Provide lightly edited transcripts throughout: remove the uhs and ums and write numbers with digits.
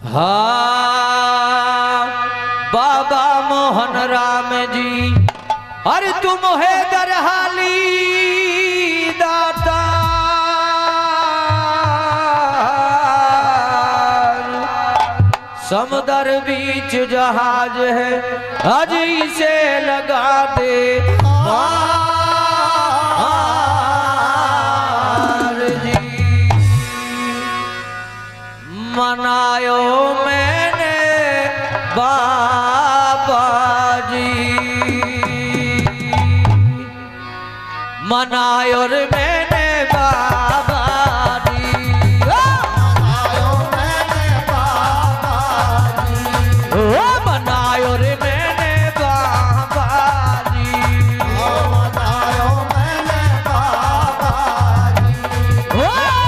हाँ बाबा मोहन राम जी, अरे तुम है दरहाली दाता, समुद्र बीच जहाज है अजी से लगा दे पार जी। मनायो मैंने बाबा जी, मनायो रे मैंने बाबा जी, मनायो मैंने बाबा जी, ओ मनायो रे मैंने बाबा जी, मनायो मैंने बाबा जी। ओ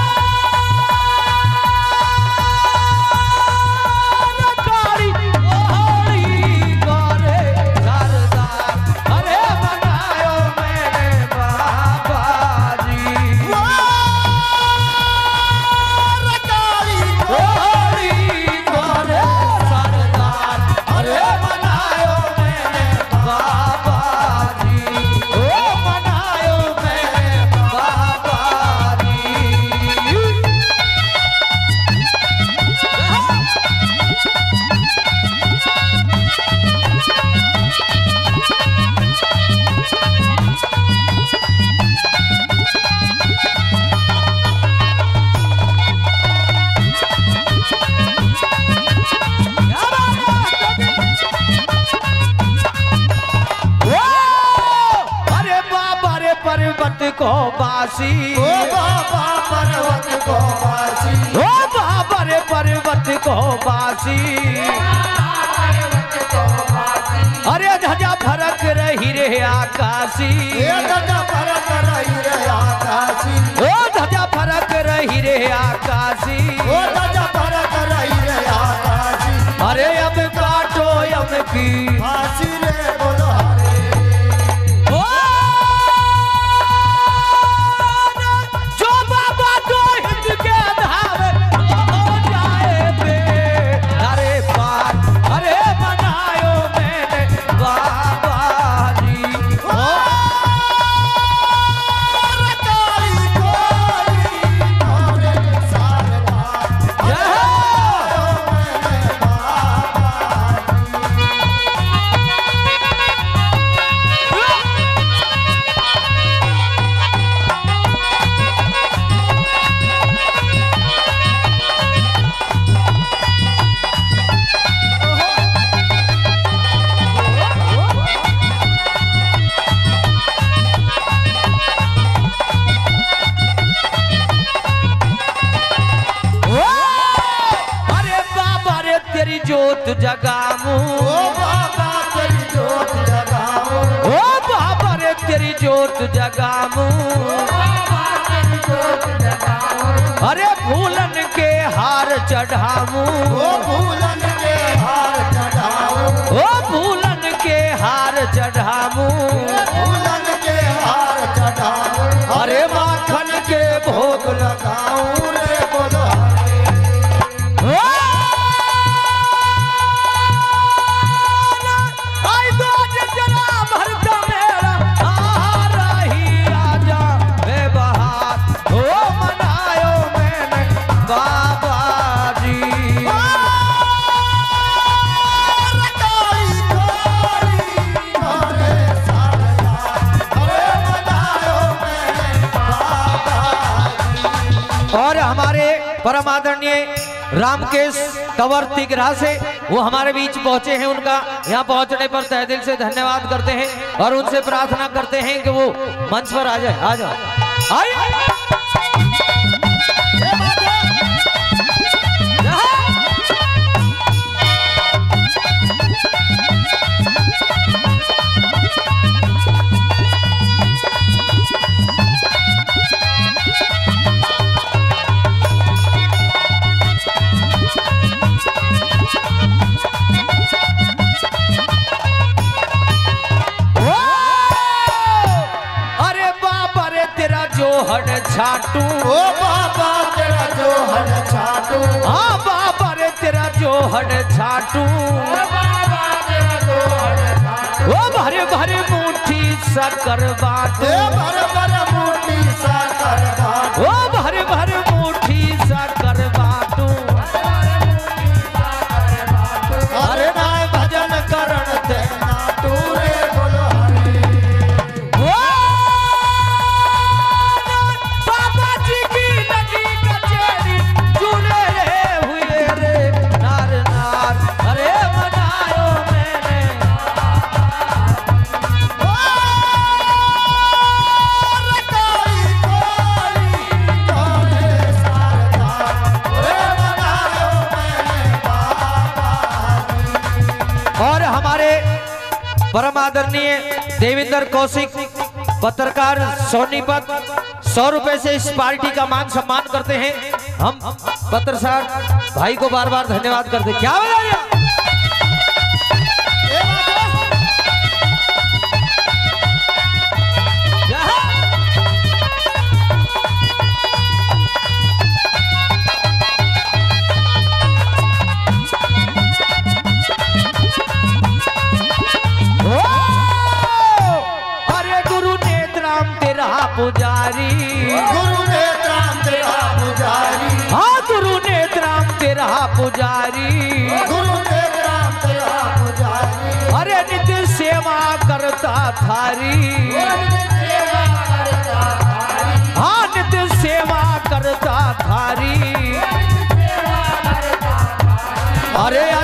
काली ओहली करे सरदार, अरे मनायो मैंने बाबा जी, रकाली ओहली करे सरदार, अरे मनायो मैंने बाबा जी, ओ मनायो मैंने बाबा जी। अरे बाबा रे पर्वत को बासी, ओ बाबा पर्वत को वासी, ओ बाबा रे पर्वत को बासी, अरे ध्वजा फरक रही रे आकाशी, ये गजा फरक रही रे आकाशी, ओ ध्वजा फरक रही रे आकाशी, ओ गजा फरक रही रे आकाशी। अरे अब काटो यम की फांसी रे बोलो हरे, ओ जो बाबा तो हिंद के धावे हो जाए बे, अरे पार, अरे मनायो मैंने बाबा जी, ओ रकाली कोली मोरे सरदार, जय हो। मैंने बाबा जी। अरे बाबा रे तेरी जोत जगामू, ओ बाबा तेरी जोत जगाओ, ओ बाबा रे तेरी जोत जगामू, अरे फूलन के हार चढ़ामू, ओ फूलन के हार चढ़ाओ, ओ फूलन के हार चढ़ामू, फूलन के हार चढ़ाओ, अरे माखन के भोग लगाओ रे बोलो हरे, आई दो जरा भरता मेरा आ रही आजा बे बहार, ओ मनायो मैंने बाबा जी, रकाली कोली मोरे सरदार, अरे मनायो मैंने बाबा जी। और हमारे परम आदरणीय रामकेश कंवर तिगरा से वो हमारे बीच पहुंचे हैं, उनका यहाँ पहुंचने पर तहे दिल से धन्यवाद करते हैं और उनसे प्रार्थना करते हैं कि वो मंच पर आ जाए। आ जाओ, आइए। जोहर छाटू, ओ बाबा तेरा जोहर छाटू, हाँ बाबा रे तेरा जो हड़ छाटू ओ भरे भरे मुट्ठी शक्कर बाटू भर भर मुट्ठी शक्कर बाटू ओ भरे भरे मुट्ठी शक्कर बाटू अरे नाय भजन करण ते नाटू रे बोलो हरि ओ बाबा जी की नदी कचेरी जुड़े रे हुए रे नार नार अरे मनायो मैंने कोई कोई सारदा रे बनायो मैंने बाबा और हमारे परम आदरणीय देवेंद्र कौशिक पत्रकार सोनीपत 100 रुपए से इस पार्टी का मान सम्मान करते हैं। हम पत्रकार भाई को बार बार धन्यवाद करते हैं। क्या बजा रहे हैं? पुजारी गुरु नेत्राम तेरा पुजारी हाँ गुरु नेत्राम तेरा पुजारी गुरु नेत्राम तेरा पुजारी अरे नित्य सेवा करता थारी हाँ नित्य सेवा करता थारी अरे